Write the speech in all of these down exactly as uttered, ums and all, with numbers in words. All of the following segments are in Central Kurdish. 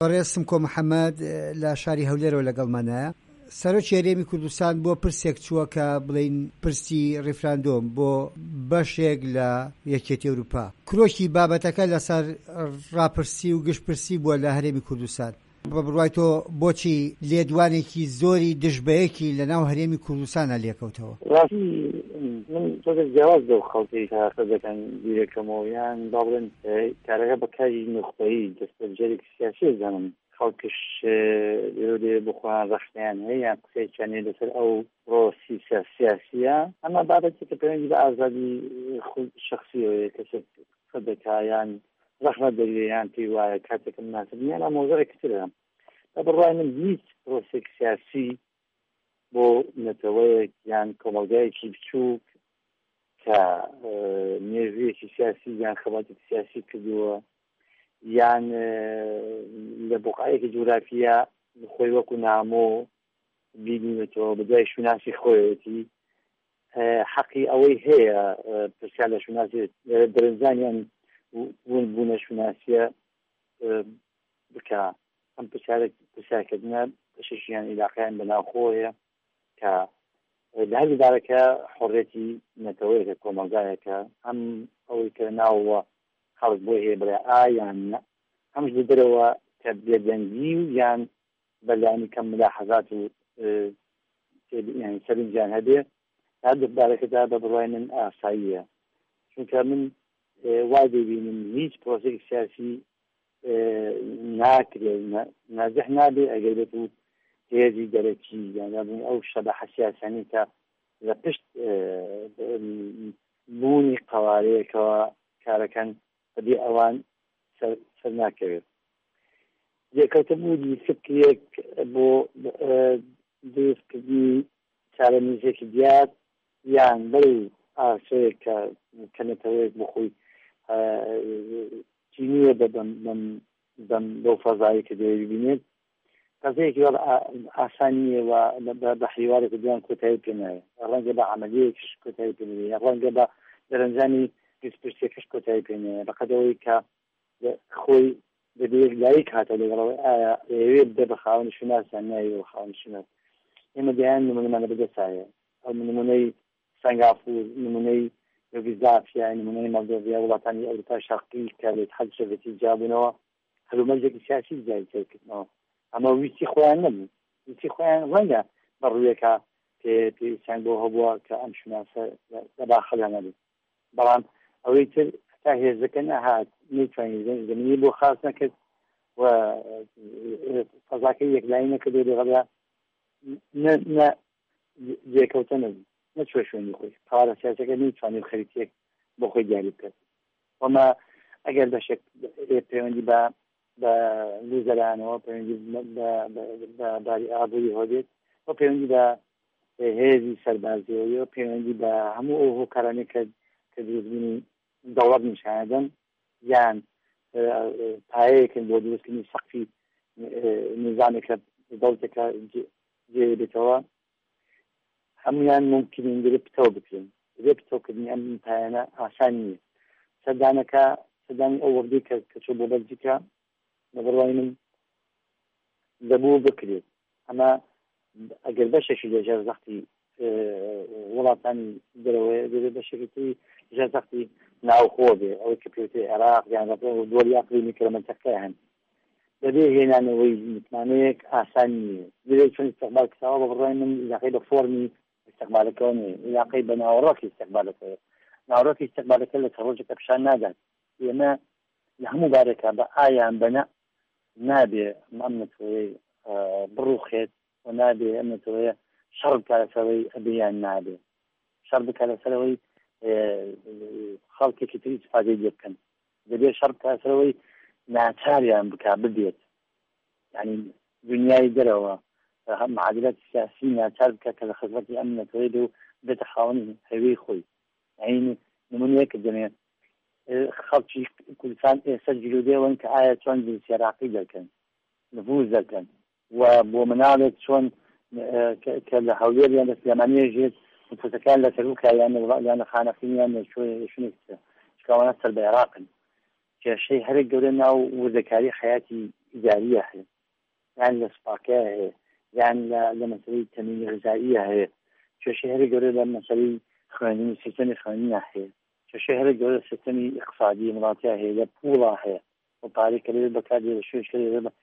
ڕێستم کۆ محەممەد لە شاری هەولێرەوە لەگەڵمانایە. سەرۆکی هەرێمی کوردستان بۆ پرسێک چووە کە بڵین پرسی ڕێفراندۆم بۆ بەشێک لە یەکێتی ئەوروپا. کرۆکی بابەتەکە لەسەر ڕاپرسی و گشتپرسی بووە لە هەرێمی کوردستان. بە بڕوای تۆ بۆچی لێدوانێکی زۆری دژبەیەکی لە ناو هەرێمی کوردستانە لێکەوتەوە؟ ڕاستی من تۆ جیاواز دەو خەڵکی کە دەکەن بیرەکەمەوە یان با بڵێن کارەکە بەکاری نخبەیی دەستبەرجەرێکی سیاسی زانم خەڵکش لێ بخوان ڕەشتیان هەیە یان قسەیەکیان هەیە لەسەر ئەو ڕۆسی سیاسیە، ئەمە بابەتێک کە پەیوەندی بە ئازادی شەخسیەوەیە کەسێ قسە دەکا یان ڕەحمە دەوێ یان پێی وایە کاتێکە مناسب نییە ئەمە مۆزەرێکی ترە. بە بڕوای من هیچ ڕۆسێک سیاسی بۆ نەتەوەیەک یان کۆمەلگایەکی بچووک کە مێژوویەکی سیاسی یان خەباتێکی سیاسی کردووە یان لە بۆقایەکی جوگرافیە خۆی وەکو نامۆ بینێتەوە بەدوای شوناسی خۆیەتی حەقی ئەوەی هەیە پرسیار لە شوناسی دەرەنجانیان ون بوونە شوناسیە بکە. ئەم پرسیارکردنە پشیشیان عیلاقیان بەناوخۆیە کە لە هەر دارەکە حڕێتی نەتەوەیەکە کۆمەلگایەکە ئەم ئەوەی کە ناوەوە خەڵک بۆ هەیە بڵێ ئایان ئەمش دەرەوە کە بێدەنگی و یان بەلایانی کەم ملاحەزات و سەرنجیان هەبێ هەر دەرەکەدا بە بڕوای من ئاساییە. چونکە من وای دەبینم هیچ پرۆسێکی سیاسی ناکرێت نازح نابێ ئەگەر بێت و هێزی دەرەکی یان ئەو شەبەحە سیاسیانی کە لە پشت بوونی قەوارەیەکەوە کارەکەن بەبێ ئەوان سەر ناکەوێت. یەکەوتەبوونی فکرێک بۆ دروستکردنی چارەنووسێکی دیار یان بەو ئاسۆیەک کە کەنێتەوەیەک بۆ خۆی چینیە بەم بەو فەزایی کە دەوێت ببینێت قەزەیەکی ئاسانیە و بە حیوارێک دوان کۆتایی پێ نایە، ڕەنگە بە عەمەلیەیەکیش کۆتایی پێ نایە، ڕەنگە بە دەرەنجانی گشتپرسیەکەش کۆتایی پێ نایە، بەقەدەوەی کە خۆی بەبێ لایک هاتە لەگەڵەوەی ئایا ئەوێ بدە بە خاوەنی شوناسیان ناوێ بە خاوەنی شوناس. ئێمە دەیان نمونەمانە بەدەستایە ئەو نمونەی سەنگافور، نمونەی یوگۆسلاڤیا، نمونەی مۆلدۆڤیا، وڵاتانی ئەوروپای شەرقی کە لێت حەج سۆڤێتی جابوونەوە هەلومەرجێکی سیاسی جای جێکردنەوە. ئەمە ویستی خۆیان نەبوو، ویستی خۆیان ڕەنگە بەڕوویەکە پێویستیان بۆ هەبووە کە ئەم شوناسە لەداخەڵیان نەبێت، بەڵام ئەوەی تر تا هێزەکە نەهات نەیتوانێت زەمینی بۆ خاص نەکرد و فەزاکەی یەکلایی نەکردو لەگەڵا نە جێکەوتە نەبوو، نەچوە شوێنی خۆی قەوارە سیاسەکە نەیتوانێت خەریتێک بۆ خۆی دیاری بکات. وەمە ئەگەر بەشێک پەیوەندی بە بە لوزەرانەوە پەیوەندی بە باری ئابووری هەبێت و پەیوەندی بە هێزی سەربازیەوە پەیوەندی بە هەموو ئەو هۆکارانەی کە کە دروستبوونی دەوڵەت نیشانەدەن یان پایەیەکن بۆ دروستکردنی سەقفی نظامێکە دەوڵەتێکە جێ بێتەوە، هەمویان ممکنین دەبێت پتەوە بکرێن. دەبێت پتەوەکردنی ئەم پایانە ئاسان نییە. سەردانەکە سەردانی ئەو وەردەی کە چۆ بۆ بەلجیکا لە بڕوای من دەبوو بکرێت. ئەمە ئەگەر بەشێکی لە ژێرزەختی وڵاتانی دەرەوەی دەبێت بەشێکی ژێرزەختی ناوخۆ بێ، ئەوەی کە پێوتێ عێراق یان دۆڵی ئەقلیمی کەرەمەنتەقەی هەن، دەبێ هێنانەوەی متمانەیەک ئاسان نییە. دەبێت چۆن ئیستیقبال کراوە بە بڕوای من عیلاقەی بە فۆرمی ئیستیقبالەکەەوە نیە، عیلاقەی بە ناوەڕۆکی ئیستیقبالەکەوە. ناوەڕۆکی ئیستیقبالەکە لە تەڕۆژێکە پیشان نادات. ئێمە لە هەموو بارێکە بە ئایان بەنە نابێ ئەم نەتەوەی بڕوخێت و نابێ ئەم نەتەوەیە شەڕ بکات لەسەرەوەی ئەبێیان نابێ، شەڕ بکات لەسەرەوەی خەڵکێکی تر ئیستیفادەی لێ بکەن، دەبێت شەڕ بکات لەسەرەوەی ناچاریان بکات ببێت، یعنی دنیای دەرەوە هەم معادلات سیاسی ناچار بکات کە لە خزمەتی ئەم نەتەوەی دێ و بێتە خاوەنی هەوێی خۆی. یعنی نمونەیەکە دەمێ خەڵکی کوردستان ئێستا جلودێون کە ئایا چۆن جنسی عێراقی دەکەن، نفوذ دەکەن و بۆ مناڵێک چۆن کە لە هەولێر یان لە سلێمانیە ژێت نفوذەکان لە تەروکە یان لە خانەقین یان لە شوێنێک شکاوانە سەر بە عێراقن، کێشەی هەرێک گەورە ناو وردەکاری حیاتی ئیداریە هەیە، یان لە سوپاکەیە هەیە، یان لە مەسەلەی تەمینی غذاییە هەیە، کێشەی هەرە گەورە لە مەسەلەی خوێندنی سیستەمی خوێندنە هەیە، کێشەی هەرە گەورە سیستەمی اقتصادی وڵاتیە هەیە، لە پوڵا هەیە بۆ پارەی کە لەوێ بەکاردێت لە شوێش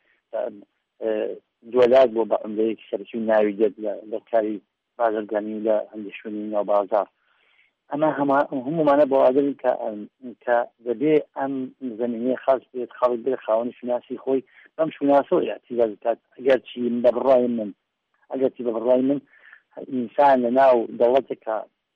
دۆلار بۆ بە عملەیەکی سەرچی و ناوی دێت لە کاری بازرگانی و لە هەندێک شوێنی ناو بازار. ئەمە هەمومانە بۆ ئادرین کە دەبێ ئەم زمینەیە خاص بێت، خەڵک بێت خاوەنی شناسی خۆی بەم شناسەوە احتیاج بکات. ئەگەر چی بە بڕای من ئەگەر چی بە بڕای من ئینسان لە ناو دەوڵەتێکە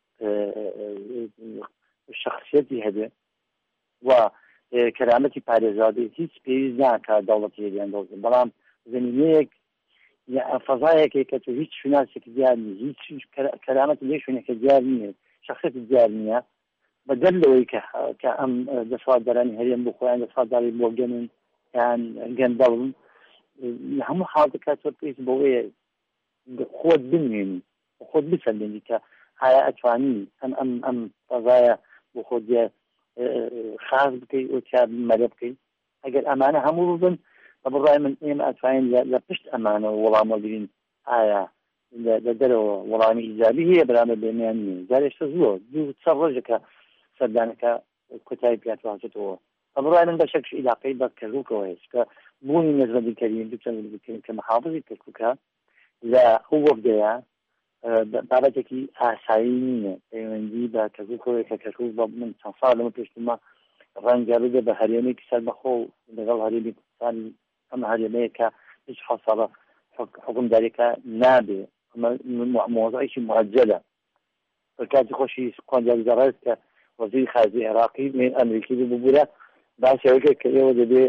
شخصیەتی هەبێ و کەرامەتی پارێزابێ هیچ پێویست ناکە دەوڵەتی هێریان دۆزن، بەڵام زمینەیەک فەزایەکێک کە تۆ هیچ شناسێکی دیار نیە، هیچ کەرامەتی لێ شوێنێکە دیار نییە، شخصیەتی دیار نییە، بەدەل لەوەی کە ئەم دەسەڵاتدارانی هەرێم بۆ خۆیان دەسەڵاتداری بۆ گەنن یان گەندەڵن، لە هەموو حاڵەتێکا تۆ پێویست بەوەیە خۆت بنوێنی خۆت بسەلێنی کە ئایا ئەتوانی ئەم ئەم ئەم فەزایە بۆ خۆت خاص بکەیت و تا مەلە بکەیت. ئەگەر ئەمانە هەموو ببن بە بڕای من ئێمە ئەتوانین لە پشت ئەمانە وەڵامە بگرین ئایا لە دەرەوە وەڵامی ئیجابی هەیە بەرامبەر بێمیان نییە. جارێشتە زۆر دوو چەند ڕۆژێکە سەردانەکە کۆتایی پێهاتواتێتەوە بە بڕای من بەشێکش عیلاقەی بە کەرکووکەوە هەیە کە بوونی نەزمەدیکەرین دوو نەزمەدیکەرین کە محافظی کەرکووکە لە ئەو وەفدەیە بابەتێکی ئاسایی نییە پەیوەندی بە کەرکووکەوەی کە کەرکووک بە من چەند ساڵ لەمە پێشترمە ڕەنگە بێ بە هەرێمێکی سەربەخۆ لەگەڵ هەرێمی کوردستانی ئەم هەرێمەیە کە هیچ حەسابە حکومداریەکە نابێ، مۆزەعێکی موعجەلە. کاتی خۆشی کۆنجاری دەڕێت کە وەزیری خارجی عێراقی ئەمریکی ببوورە باسی ئەوەی کە ئێوە دەبێ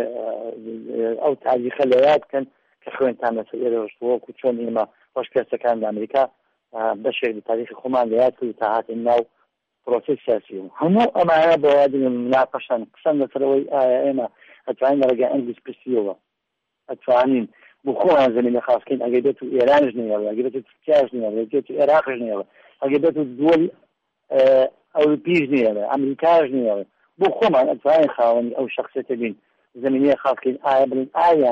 ئەو تاریخە لە یاد بکەن کە خوێنتان لەسەر ئێرە ڕۆشتووەکو چۆن ئێمە ڕۆژپێستەکان لە ئەمریکا بەشێک لە تاریخی خۆمان لە یاد کرد تا هاتین ناو پرۆسەس سیاسی. هەموو ئەمانە بەوادن مناقەشان قسەن لەسەرەوەی ئایا ئێمە ئەتوانین لە ڕێگای ئەنگلیز پرسیەوە ئەتوانین بۆ خۆیان زمینە خاصکەین، ئەگەر بێت و ئێرانش نێڵە، ئەگەر بێت و تورکیاش نێڵە، ئەگەر بێت و عێراقش نێڵە، ئەگەر بێت و دووەڵ ئەوروپیش نێڵە، ئەمریکاش نێڵە، بۆ خۆمان ئەتوانین خاوەنی ئەو شخصیەتە بین زمینەیە خاصکەین ئایا بڵین ئایا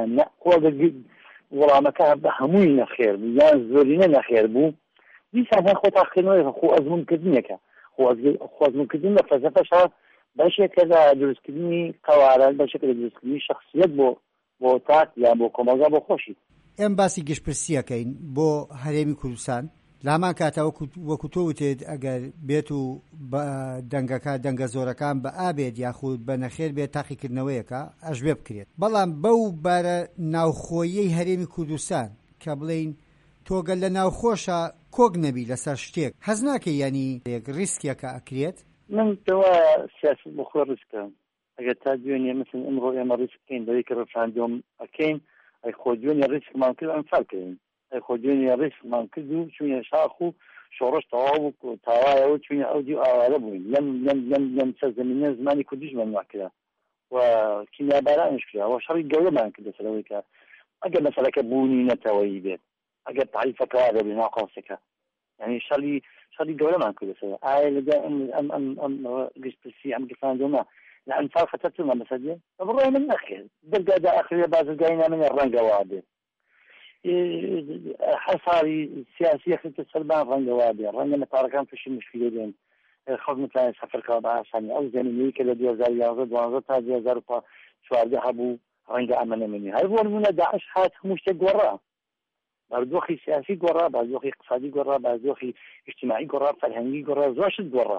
وەڵامەکە بە هەمووی نەخێر بوو یان زۆرینە نەخێر بوو، دیسان هەن خۆ تاقیکردنەوەی خۆ ئەزمونکردنێکە خۆ ئەزمونکردن لە فەلسەفەشە بەشێکە لە دروستکردنی قەوارە، بەشێکە لە دروستکردنی شخصیەت بۆ بۆ تاک یان بۆ کۆمەلگا بۆ خۆشی. ئێم باسی گشتپرسیەکەین بۆ هەرێمی کوردستان لە هەمان کاتە وەکو تۆ وتێت ئەگەر بێت و دەنگەکە دەنگە زۆرەکان بە ئابێت یاخود بە نەخێر بێت تاقیکردنەوەیەکە ئەژبێ بکرێت، بەڵام بەو بارە ناوخۆیەی هەرێمی کوردستان کە بڵین تۆگەل لە ناوخۆشە کۆک نەبی لەسەر شتێک حەز ناکەی ینی ریسکێکە ئەکرێت. من تەوا سیاست بۆ خۆ ریسکە ئەگەر تا دوێنێ مثل ئەمڕۆ ئێمە ریسک بکەین بەوەی کە ڕەفراندۆم ئەکەین ئەی خۆ دوێنێ ریسکمان کرد ئەمسالکەین، ئەی خۆ دوێنێ ریسکمان کرد و چوونە شاخ و شۆڕش تەواو بوو تاوایەوە چوونە ئەو دی و ئاوارە بووین لەم لەم لەم لەم سەرزەمینە زمانی کوردیشمان ناکرا و کیمیابارانش کرا و شەڕی گەورەمان کرد لەسەرەوەی کە ئەگەر مەسەلەکە بوونی نەتەوەیی بێت، ئەگەر تعریفەکە دەبێت ناو قەوسەکە، یعنی شەڕی شەڕی گەورەمان کرد لەسەرەوە. ئایا لەدا ئەم ئەم ئەم ئەم گشتپرسی ئەم گفتاندۆمە لە ئەنفال خەتەرترمان بەسەردێ بڕای من نەخێت دەرگادا ئەخرێ بازرگایی نامێنێ ڕەنگەوا بێت حەساری سیاسی خەتە سەربان ڕەنگەوا بێت ڕەنگە مەتاڕەکان تووشی مشکلە بێن خەڵک نتوانێت سەفەرکەوە بە ئاسانی ئەو زەمینەیە کە لە دوو هەزار و یازدە دوانزە تا دوو هەزار و چواردە هەبوو ڕەنگە ئەمە نەمێنێ. هەر بۆ نمونە داعش هات هەموو شتێک گۆڕا، بازۆخی سیاسی گۆڕا، بازۆخی اقتصادی گۆڕا، بازۆخی اجتماعی گۆڕا، فەرهەنگی گۆڕا، زۆر شت گۆڕا.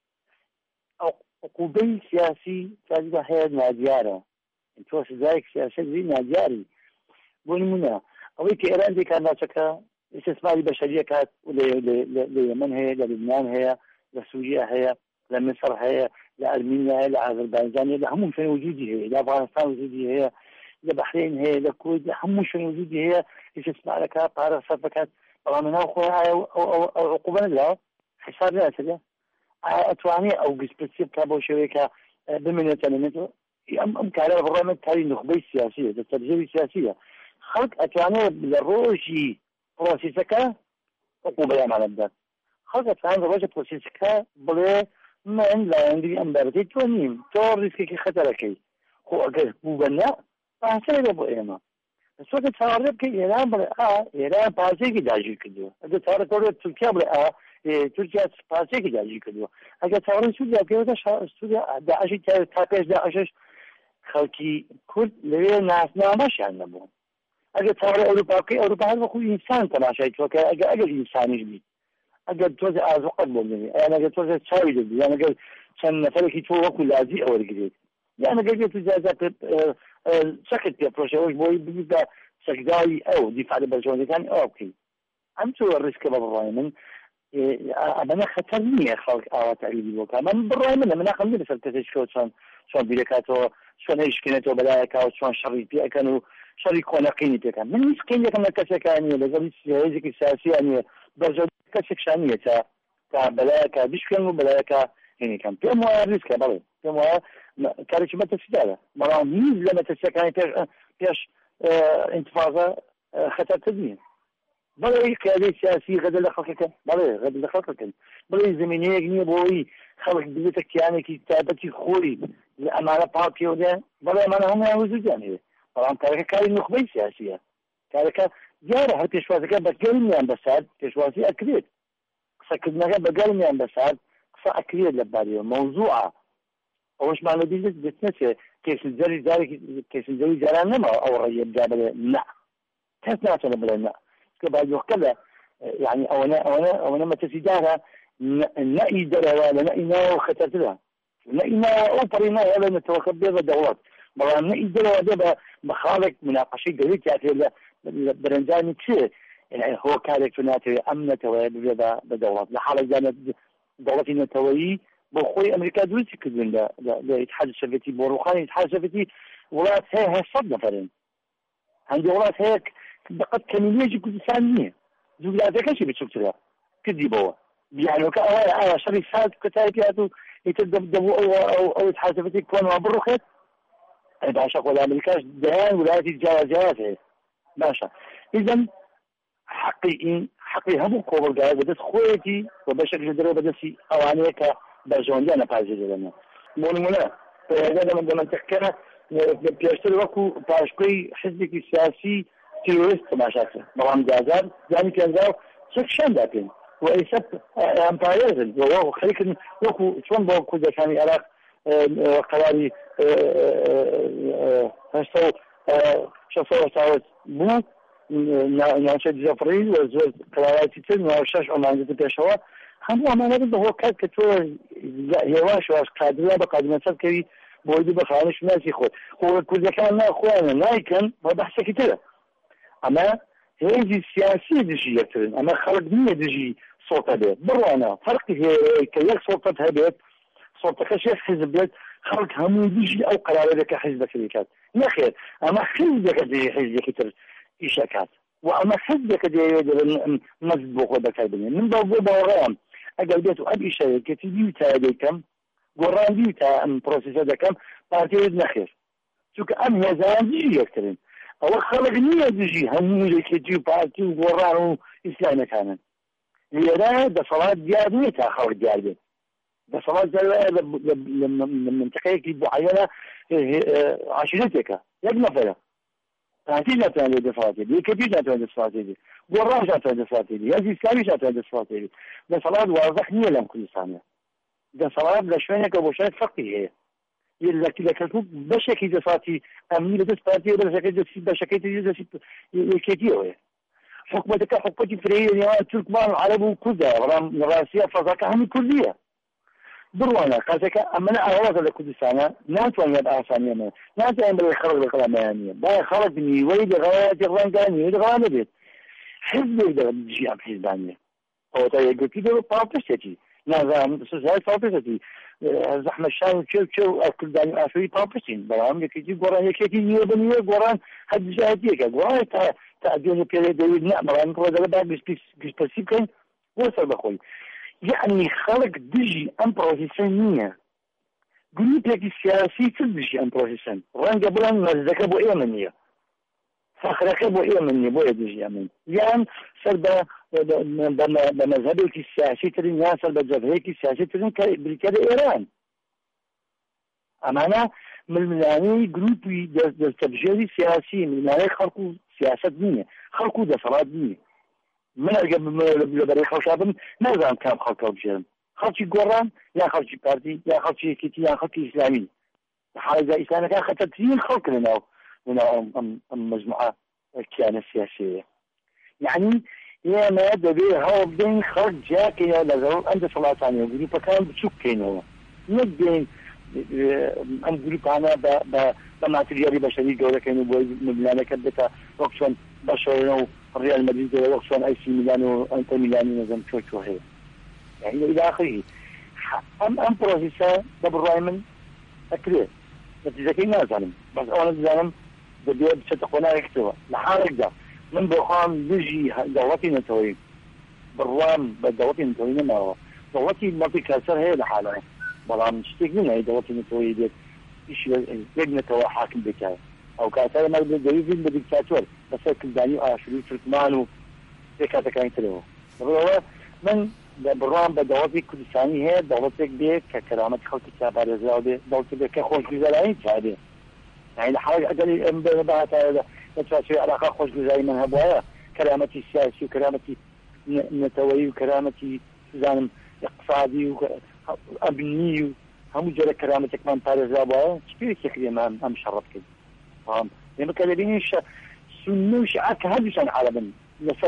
عقوبەی سیاسی تازیدا هەیە نادیارە، تۆ سزایەک سیاسەتی نادیاری. بۆ نمونە ئەوەی کە ئێران دێکات ناوچەکە ئیستثماری بەشەریە کات لە یەمەن هەیە، لە لوبنان هەیە، لە سووریا هەیە، لە مصر هەیە، لە ئەرمینیا هەیە، لە ئازەربایجان هەیە، لە هەموو شوێن وجودی هەیە، لە ئەفغانستان وجودی هەیە، لە بەحرین هەیە، لە کوێت، لە هەموو شوێن وجودی هەیە ئیستثمارەکە پارە سەرف بکات، بەڵام ناو خۆی ئەو عقوبە نەدراوە حساب ناسەدە. ئەتوانێت ئەو گشتپرسی بکات بۆ شێوەیەکە بمێنێتە لەمێتەوە ئەم کارە بەڕای من کاری نخبەی سیاسیە، دەستەرجەوی سیاسیە. خەڵک ئەتوانێت لە ڕۆژی پرۆسیسەکە عقوبەیەمان بدات، خەڵک ئەتوانێت لە ڕۆژی پرۆسیسەکە بڵێ من لایەنگری ئەم بابەتەی تۆ نیم، تۆ ریسکێکی خەتەرەکەی. خۆ ئەگەر بوو بە نا پاسەیە بۆ ئێمە سۆکە چاوەڕێ بکەی ئێران بڵێ ئا ئێران پاسەیەکی داگیر کردووە ئەگەر چاوەڕێ تورکیا بڵێ ئا تورکیا پاسەیەکی داگیر کردووە ئەگەر چاوەڕێ سووریا بکەوێتە سووریا داعشی تا پێش داعشش خەڵکی کورد لەوێ ناسنامەشیان نەبوو ئەگەر چاوەڕێ ئەوروپا بکەی ئەوروپا هەر وەکو ئینسان تەماشای تۆکە ئەگەر ئەگەر ئینسانیش بیت ئەگەر تۆزێ ئازوقەت بۆ بنێ یان ئەگەر تۆزێ چاوی دەبی یان ئەگەر چەند نەفەرێکی تۆ وەکو لازی ئەوەرگێت یان ئەگەر بێت جازات چەکت پێ پرۆژەوەش بۆی ببیت بە سەگداوی ئەو دیفاع لە بەرژەوەندەکانی ئەوە بکەیت ئەم چۆ ڕیسکە بە بڕای من ئەمەە خەتەر نییە خەڵک ئاوا تەعلیلی بۆکە من بڕای منە من ناخەم لەسەر کەسێکەوە چۆن چۆن بیرەکاتەوە چۆن هیچکێنێتەوە بەلایەکەوە چۆن شەڕی پێەکەن و شەڕی کۆنەقینی پێکەن من هیچ قینێکم لە کەسێکان نییە لەگەڵ هیچ هێزێکی سیاسییان نییە بەرژەو کەسێکشان نییە تا تا بەلایەکە بیشکێن و بەلایەکە هێنیکەم پێم وایە ریسکە بەڵێ پێم وایە کارێکی مەترسیدارە بەڵام هیچ لە مەترسیەکانی پێش پێش انتفاضە خەتەرتر نییە بەڵێ قیادەی سیاسی غەدە لە خەڵکەکە بەڵێ غەدە لە خەڵکەکەن بڵێ زمینەیەک نییە بۆی خەڵک ببێتە کیانێکی تایبەتی خۆری لە ئەمانە پاڵپێودێ بەڵێ ئەمانە هەموویان وجودیان هەیە بەڵام کارەکە کاری نخبەی سیاسیە کارەکە دیارە هەر پێشوازەکە بەگەرمیان بەسات پێشوازی ئەکرێت قسەکردنەکە بەگەرمیان بەسات قسە ئەکرێت لە بارەوە مەوزوعە ئەوەشمان لە بیر دەست نەچێ کێسنجەری جارێکی کێسنجەری جاران نەماوە ئەو ڕێیە بدا بڵێ نا کەس ناتوانێت بڵێ نا کە باجۆخکە لە یعنی ئەوەنە ئەوەنە ئەوەنە مەترسیدارە نەئی دەرەوە لە نەئی ناوە خەتەرترە نەئی ناوە ئەو پەڕی نایە لە نەتەوەکە بێ بە دەوڵەت بەڵام نەئی دەرەوە دێ بە خاڵێک مناقەشەی گەوری تیاتێ لە بەرەنجامی چێ هۆکارێک تو ناتەوێت ئەم نەتەوەیە ببێ بە دەوڵەت لە حاڵێکدا دەوڵەتی نەتەوەیی بۆ خۆی ئەمریکا دروستی کردن لە ئیتحاد سۆڤێتی بۆ ڕووخانی ئیتحاد سۆڤێتی وڵات هەیە هەشت نەفەرن هەندێک وڵات هەیە بەقەت کەمیلێکی کوردستان نییە دوو وڵاتەکەشی بچووکترە کردی بەوە بیانەوەکە ئەوەیە ئایا شەڕی سات کەتای پێات و ئیتر دەبوو ئەو ئیتحاد سۆڤێتی کۆنەوە بڕوخێت باشە خۆ لە ئەمریکاش دەیان وڵاتی جیاوازیات هەیە باشە ئیزەن حقی این حقی هەموو کۆبڵگایە بەدەست خۆیەتی و بەشێکش دەرەوە بەدەستی ئەوانەیە کە بەرژەوەندیان نەپارێزێ دەبنە بۆ نمونە پێدەمە دەمەنتەکەە پێشتر وەکو پاشکۆی حزبێکی سیاسی تیرۆریست تەماشاکە بەڵام جازار زانی پێنجا و چەکشاندا پێن و ئیسە ئەم پارێزن وەکو خەریکردن وەکو چۆن بۆ کوردەکانی عێراق قەراری هەشتا و شەست و هەشتا بوو ناوچە جەفری و زۆر قەراراتی تر ناو شەش ئەمانجێتە پێشەوە هەموو ئەمانە بن بەهۆ کات کە تۆ هێواش واش قادرا بە قادمەسەر کەوی بۆی دوو بە خانش ناسی خۆت خۆ کوردەکان ناخۆیانە نایکەن بە بەحسێکی ترە ئەمە هێزی سیاسی دژی یەکترن ئەمە خەڵک نییە دژی سۆڵتە بێت بڕوانە فەرقی هەیە کە یەک سۆڵتەت هەبێت سۆڵتەکەش یەک حیزب بێت خەڵک هەموو دژی ئەو قەرارەکە حیزبەکەی کات نەخێر ئەمە حیزبێکە دژی حیزبێکی تر ئیشەکات و ئەمە حیزبێکە دەیەوێت مەزد بۆ خۆی بەکار بێنێت من بۆ بۆ باوەڕەیەم ئەگەر بێت و ئەم ئیشەیەکەتی دی تا دەیکەم گۆڕاندی تا ئەم پرۆسیسە دەکەم پارتیێت نەخێر چونکە ئەم هێزان دژی یەکترن ئەوە خەڵک نییە دژی هەموو لێکێتی و پارتی و گۆڕان و ئیسلامەکانن لێرە دەسەڵات دیار نییە تا خەڵک دیار بێت دەسەڵات لە منتەقەیەکی معەنە عەشیرەتێکە یەک نەفەرە پارتی ناتوانێت دەسەڵاتێت یەکێتی ناتوانێت دەسەڵاتێت گۆڕانش ناتوانێت دەسەڵاتێت هێزی ئیسلامیش ناتوانێت دەسەڵاتێت دەسەڵات وازەح نییە لەم کوردستانە دەسەڵات لە شوێنێکە بۆ شوێنێک فەرقی هەیە لە کەرکووک بەشێکی دەسەڵاتی ئەمنی لەدەست پارتیە بەشەکەی دەستی بەشەکەی تر دەستی یەکێتیەوەیە حکومەتەکە حکومەتی فرەیە نێوان تورکمان و عەرەب و کوردە بەڵام لە ڕاستیە فەزاکە هەمووی کوردیە بڕوانە قەزەکە ئەمەنە ئاوازە لە کوردستانە ناتوانێت ئاسانیانە ناتوانێت بڵێ خەڵک لە قەڵامیان نییە باید خەڵک نیوەی لەغەڵاتی ڕەنگە نیوەی لەغەڵا نەبێت حزبێک دەژی ئەم حیزبانیە ئەوە تا یەکگرتی دەوە پاڵپشتێکی نازانم سوسیال پاڵپشتێکی زەحمەت شان و چێ و چێ و ئەکردانی ئاشۆی پاڵپشتین بەڵام یەکێتی گۆڕان یەکێتی نیوە بە نیوە گۆڕان هەر دژایەتیەکە گۆڕان تا تا ئەدێنێ پێرێ دەوێت نه بەڵام کۆدەڵە با گشتپەرسی بکەین بۆ سەر بەخۆی یعنی خەڵک دژی ئەم پرۆسیسە نییە گروپێکی سیاسی تر دژی ئەم پرۆسیسن ڕەنگە بڵێن مەزدەکە بۆ ئێمە نییە فەخرەکە بۆ ئێمە نییە بۆیە دژی ئەمن یان سەر بە بە مەذهبێکی سیاسی ترین یان سەر بە جەبهەیەکی سیاسی ترین کە بریتە لە ئێران ئەمانە ململانەی گروپی دەستەبژێری سیاسی ململانەی خەڵک و سیاست نییە خەڵک و دەسەڵات نییە من ئەگە لە بەرەی خەڵکا بم نازانم کام خەڵکە بژێرم خەڵکی گۆڕان یا خەڵکی پارتی یا خەڵکی یەکێتی یا خەڵکی ئیسلامی حالەدا ئیسلامەکان خەتەرترین خەڵک لەناو لەناو ئەم مەجموعە کیانە سیاسیەیە یعنی ئێمە دەبێت هەوڵ بدەین خەڵک جیاکەینەوە لەگەڵ ئەم دەسەڵاتانەوە گروپەکان بچووک بکەینەوە نەک دێین ئەم گروپانە بە ماتریالی بەشەری گەورەکەین و بۆی ململانەکە بێتە وەک چۆن بەشەرەوە و ڕیال مەدرید وەک چۆن ئەیسی میلان و ئەنتەر میلانی نەزەم چۆ چۆ هەیە يعني إلى آخره أم أم بروسيسا دبر من أكله نتيجة ما زالم بس أنا زالم بدي بتشتقونا يكتبه لحالك ده من بخام بيجي دولتي نتوي بالرام بدولتي نتوي ما هو دولتي ما في كسر هي لحالها بلام تشتكي هي دولتي نتوي ديت إيش لجنة توا حاكم بكاء أو كاتب ما بدي يجي بديكتاتور بس كل داني آشلي تركمانو هيك كان يتلوه من بڕوان بە دەوڵەتی کوردستانی هەیە دەوڵەتێک بێت کە کەرامەتی خەڵکی چاپارێزراو بێت دەوڵەتێک بێت کە خۆشگوزارایی چابێ یعنی لە حاڵی ئەگەری ئەم بەهاتە لە چوارچێوەی عەلاقە خۆشگوزاری من هەبوایە کەرامەتی سیاسی و کەرامەتی نەتەوەیی و کەرامەتی زانم اقتصادی و ئەبنی و هەموو جۆرە کەرامەتێکمان پارێزرا بووایە چپێکی کرێمان ئەم شەڕەت کرد ئێمە کە دەبینی سونە و شیعە کە هەردووشان عەرەبن لەسەر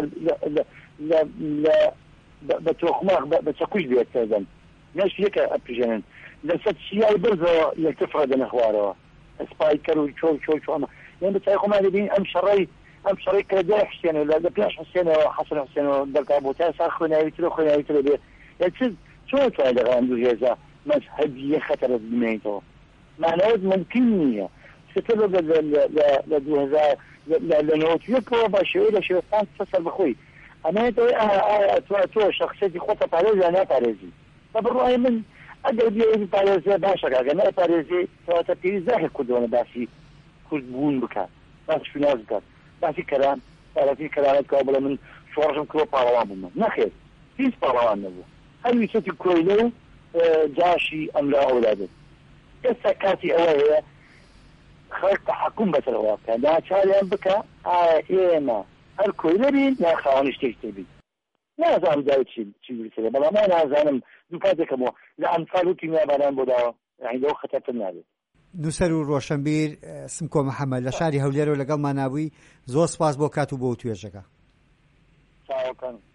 بتوخماخ بتسكوش بيت تازن ناس فيك أبجنن لسات شيء برزة يلتفرد نخواره سبايكر وشو شو شو أنا يعني بتلاقيهم هذه بين أم شري أم شري كده حسين ولا ده بيش حسين وحسن حسين ودلك أبو تاس أخونا يتلو أخونا يتلو بيه يعني شو تلاقي غاندو جزا مذهبية خطر بميته معناه ممكنية ستلو ل ل ل دو هزار ل لنوت يكوا بشوي لشوي ثاني تصل بخوي أنا تو تو شخصيتي خطة باريزي أنا باريزي فبالرأي من أقل بيجي باريزي باشا كذا أنا باريزي تو تبتدي زاهي كدونا باسي كل بون بكا بس في ناس بكا باسي كلام باسي كلامات قابلة من شورشم كلو بارلمان بنا نخير فيس بارلمان نبو هل يسوتي كويلو جاشي أم لا أولاده قصة كاتي أولا خلق تحكم بس الواقع لا شالي أم بكا آه إيما الكل بين يا خوانش تكتبي لا زعم دايت شيء شيء كذا بلا ما أنا زعم دكاتك مو زعم فالوتي ما بنام بدا يعني لو خطرت النادي نووسەر و ڕۆشنبیر سمکۆ محەممەد لە شاری هەولێر و لەگەڵ ماناوی زۆر سپاس بۆ کات و بۆ توێژەکە.